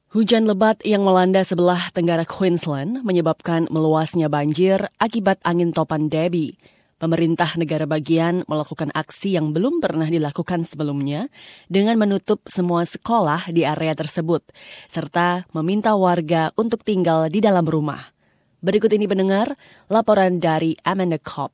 Hujan lebat yang melanda sebelah tenggara Queensland menyebabkan meluasnya banjir akibat angin topan Debbie. Pemerintah negara bagian melakukan aksi yang belum pernah dilakukan sebelumnya dengan menutup semua sekolah di area tersebut, serta meminta warga untuk tinggal di dalam rumah. Berikut ini pendengar laporan dari Amanda Cobb.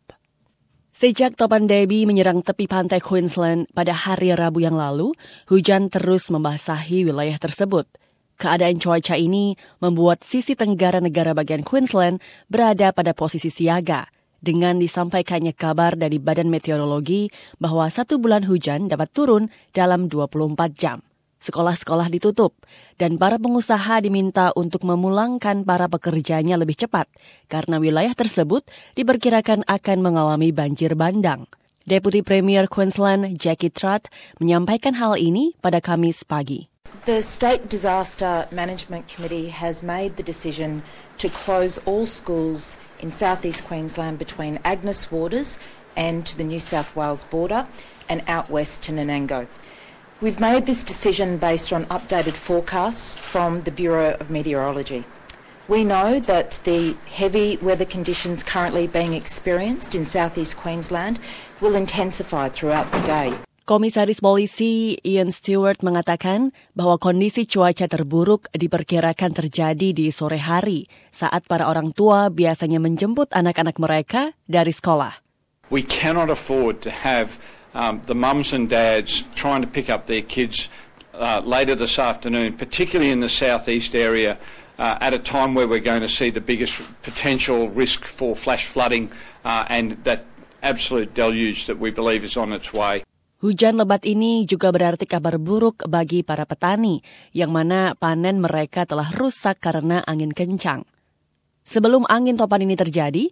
Sejak topan Debbie menyerang tepi pantai Queensland pada hari Rabu yang lalu, hujan terus membasahi wilayah tersebut. Keadaan cuaca ini membuat sisi tenggara negara bagian Queensland berada pada posisi siaga, dengan disampaikannya kabar dari Badan Meteorologi bahwa 1 bulan hujan dapat turun dalam 24 jam. Sekolah-sekolah ditutup, dan para pengusaha diminta untuk memulangkan para pekerjanya lebih cepat, karena wilayah tersebut diperkirakan akan mengalami banjir bandang. Deputi Premier Queensland Jackie Trott menyampaikan hal ini pada Kamis pagi. The State Disaster Management Committee has made the decision to close all schools in southeast Queensland between Agnes Waters and to the New South Wales border and out west to Nanango. We've made this decision based on updated forecasts from the Bureau of Meteorology. We know that the heavy weather conditions currently being experienced in southeast Queensland will intensify throughout the day. Komisaris Polisi Ian Stewart mengatakan bahwa kondisi cuaca terburuk diperkirakan terjadi di sore hari saat para orang tua biasanya menjemput anak-anak mereka dari sekolah. We cannot afford to have the mums and dads trying to pick up their kids later this afternoon, particularly in the southeast area, at a time where we're going to see the biggest potential risk for flash flooding and that absolute deluge that we believe is on its way. Hujan lebat ini juga berarti kabar buruk bagi para petani, yang mana panen mereka telah rusak karena angin kencang. Sebelum angin topan ini terjadi,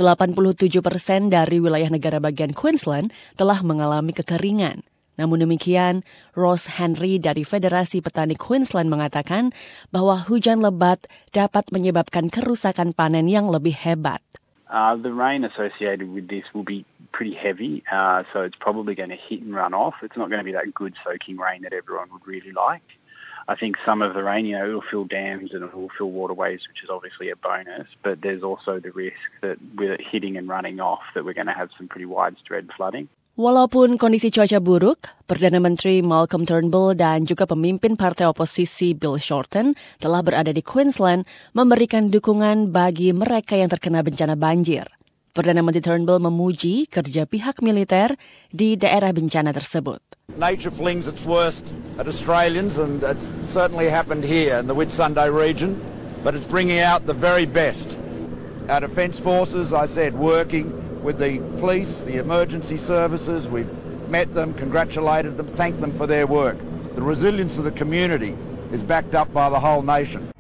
87% dari wilayah negara bagian Queensland telah mengalami kekeringan. Namun demikian, Ross Henry dari Federasi Petani Queensland mengatakan bahwa hujan lebat dapat menyebabkan kerusakan panen yang lebih hebat. The rain associated with this will be pretty heavy, so it's probably going to hit and run off. It's not going to be that good soaking rain that everyone would really like. I think some of the rain, it'll fill dams and it will fill waterways, which is obviously a bonus, but there's also the risk that with it hitting and running off that we're going to have some pretty widespread flooding. Walaupun kondisi cuaca buruk, Perdana Menteri Malcolm Turnbull dan juga pemimpin partai oposisi Bill Shorten telah berada di Queensland memberikan dukungan bagi mereka yang terkena bencana banjir. Perdana Menteri Turnbull memuji kerja pihak militer di daerah bencana tersebut. Nature flings its worst at Australians, and it's certainly happened here in the Whitsunday region, but it's bringing out the very best. Our Defence Forces, I said, working with the police, the emergency services. We've met them, congratulated them, thanked them for their work. The resilience of the community is backed up by the whole nation.